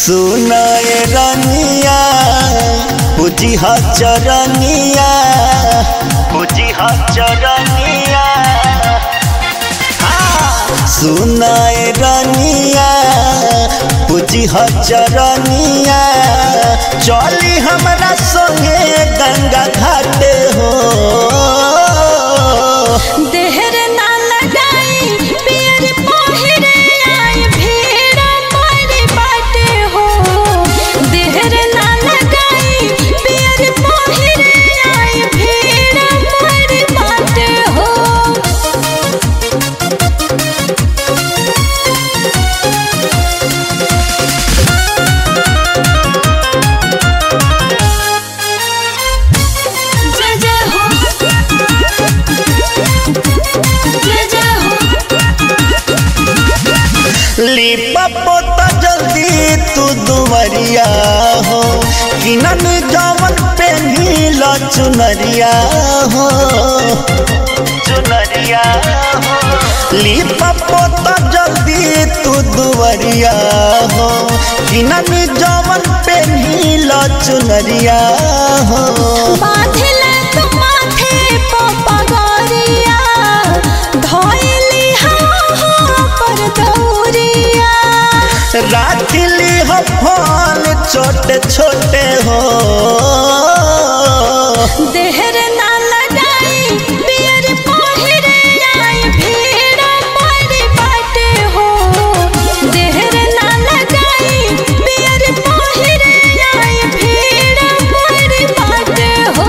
सुनाए रानिया पूजी हा चरनिया सुनाए रानिया पूजी हा चरनिया चली हमरा संगे गंगा घाट हो देहर ना लगाई पियर पहिरे आई भीड़ बड़ी बाटे हो। देहर ना लगाई पियर पहिरे आई भीड़ बड़ी बाटे हो। जय जय हो जय जय हो। लिपा पोता जल्दी तू दुवरिया हो किनन जवन पेन्हिल चुनरिया हो लिपा पोता जल्दी तू दुवरिया हो किनन जवन पेन्हिल चुनरिया हो बांधले तो माथे पे पगड़िया धइली हाँ पर दौरिया। राखिली हो फल छोटे छोटे हो देहर ना लगाई पियर पहिरे आई भीड़ बड़ी बाटे हो। देहर ना लगाई पियर पहिरे आई भीड़ बड़ी बाटे हो।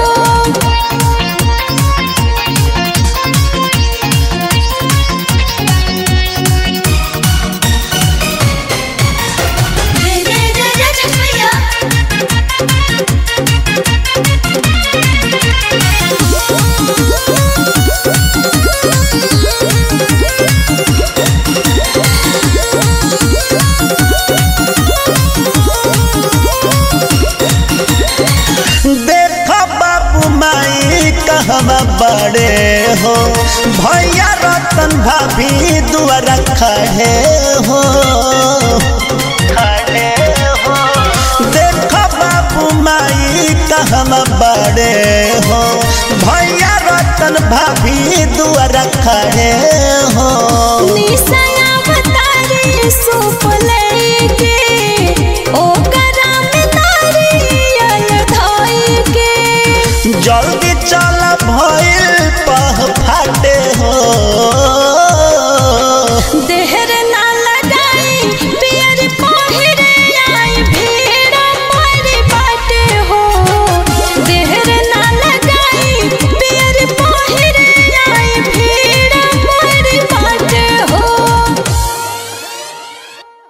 जय जय जय जय छठैया। देखा बाबू माई कहवा बड़े हो भैया रतन भाभी दुआरा खड़े हो देखा बाबू माई कहवा बड़े हो भैया रतन भाभी दुआरा खड़े हो